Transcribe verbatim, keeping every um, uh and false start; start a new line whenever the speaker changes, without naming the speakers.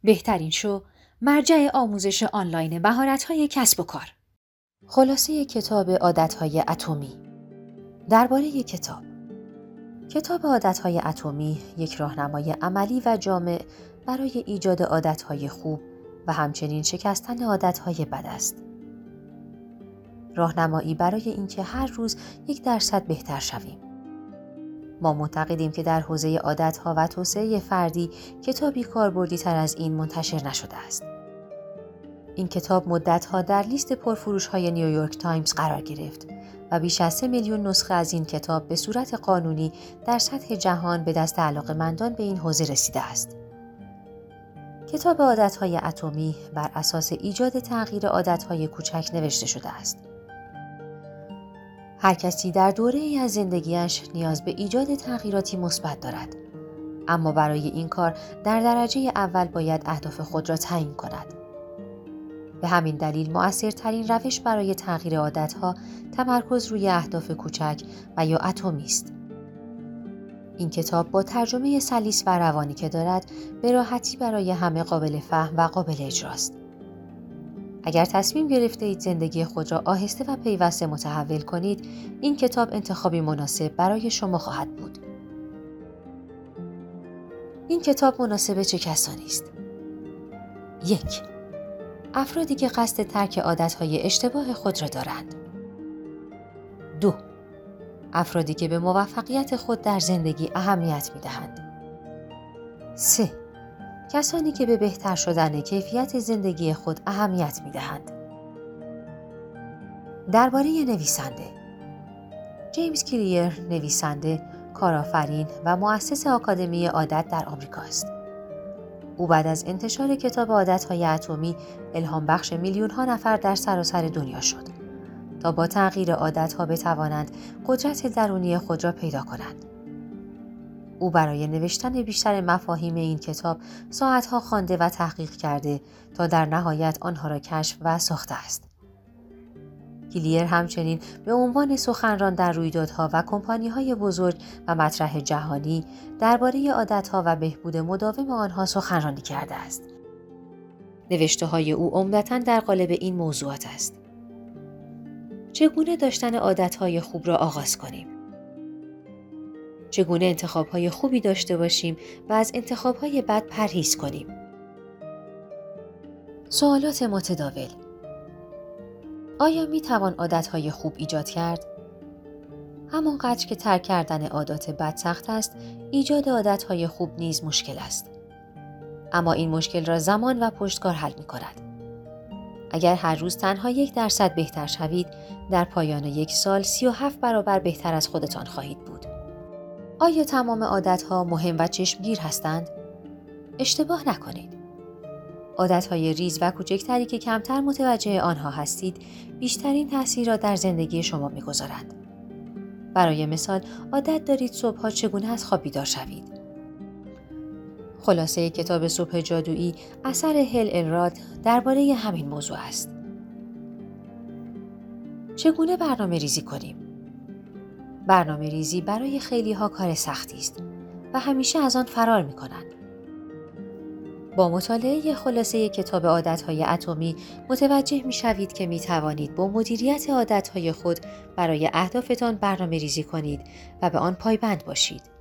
بهترین شو، مرجع آموزش آنلاین مهارت‌های کسب و کار. خلاصه کتاب عادت‌های اتمی. درباره کتاب. کتاب عادت‌های اتمی یک راهنمای عملی و جامع برای ایجاد عادت‌های خوب و همچنین شکستن عادت‌های بد است. راهنمایی برای اینکه هر روز یک درصد بهتر شویم. ما معتقدیم که در حوزه عادت‌ها و توسعه فردی کتابی کاربردی تر از این منتشر نشده است. این کتاب مدت‌ها در لیست پرفروش‌های نیویورک تایمز قرار گرفت و بیش از سه میلیون نسخه از این کتاب به صورت قانونی در سطح جهان به دست علاقه‌مندان به این حوزه رسیده است. کتاب عادت‌های اتمی بر اساس ایجاد تغییر عادت‌های کوچک نوشته شده است. هر کسی در دوره‌ای از زندگیش نیاز به ایجاد تغییراتی مثبت دارد، اما برای این کار در درجه اول باید اهداف خود را تعیین کند. به همین دلیل مؤثرترین روش برای تغییر عادت‌ها تمرکز روی اهداف کوچک و یا اتمی است. این کتاب با ترجمه سلیس و روانی که دارد، به راحتی برای همه قابل فهم و قابل اجراست. اگر تصمیم گرفته اید زندگی خود را آهسته و پیوسته متحول کنید، این کتاب انتخابی مناسب برای شما خواهد بود. این کتاب مناسب چه کسانی است؟ یک. افرادی که قصد ترک عادت‌های اشتباه خود را دارند. دو. افرادی که به موفقیت خود در زندگی اهمیت می‌دهند. سه. کسانی که به بهتر شدن کیفیت زندگی خود اهمیت می‌دهند. درباره نویسنده. جیمز کلیر نویسنده، کارآفرین و مؤسس آکادمی عادت در آمریکا است. او بعد از انتشار کتاب عادت‌های اتمی الهام بخش میلیون‌ها نفر در سراسر دنیا شد تا با تغییر عادت‌ها بتوانند قدرت درونی خود را پیدا کنند. او برای نوشتن بیشتر مفاهیم این کتاب ساعت‌ها خوانده و تحقیق کرده تا در نهایت آنها را کشف و ساخته است. کلیر همچنین به عنوان سخنران در رویدادها و کمپانی‌های بزرگ و مطرح جهانی درباره عادت‌ها و بهبود مداوم آنها سخنرانی کرده است. نوشته‌های او عمدتاً در قالب این موضوعات است: چگونه داشتن عادت‌های خوب را آغاز کنیم؟ چگونه انتخاب‌های خوبی داشته باشیم و از انتخاب‌های بد پرهیز کنیم؟ سوالات متداول: آیا می توان عادتهای خوب ایجاد کرد؟ همانقدر که ترک کردن عادات بد سخت است، ایجاد عادتهای خوب نیز مشکل است. اما این مشکل را زمان و پشتکار حل می کند. اگر هر روز تنها یک درصد بهتر شوید، در پایان یک سال سی و هفت برابر بهتر از خودتان خواهید بود. آیا تمام عادتها مهم و چشمگیر هستند؟ اشتباه نکنید. عادتهای ریز و کوچکتری که کمتر متوجه آنها هستید، بیشترین تأثیر را در زندگی شما می‌گذارند. برای مثال، عادت دارید صبح‌ها چگونه از خواب بیدار شوید. خلاصه کتاب صبح جادویی اثر هل الراد درباره همین موضوع است. چگونه برنامه ریزی کنیم؟ برنامه ریزی برای خیلی‌ها کار سختی است و همیشه از آن فرار می‌کنند. با مطالعه خلاصه کتاب عادت‌های اتمی متوجه می‌شوید که می‌توانید با مدیریت عادت‌های خود برای اهدافتان برنامه‌ریزی کنید و به آن پایبند باشید.